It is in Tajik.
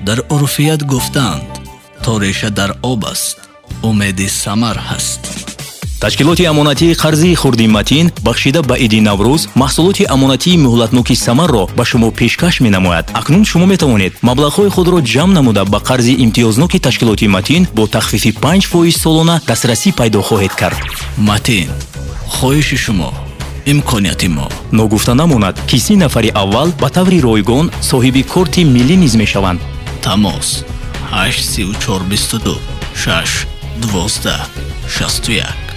дар урфият гуфтанд то реша дар об аст умеди самар ҳаст. ташкилоти амонатии қарзи хурди матин бахшида ба иди наврӯз маҳсулоти амонатии муҳлатноки самарро ба шумо пешкаш менамояд. акнун шумо метавонед маблағҳои худро ҷамъ намуда ба қарзи имтиёзноки ташкилоти матин бо тахфифи 5% солона дастрасӣ пайдо хоҳед кард. матин, хоҳиши шумо, имконияти мо. ногуфта намонад ки 30 нафари аввал ба таври ройгон соҳиби корти миллӣ низ мешаванд. тамос 8 34 22 6 12 61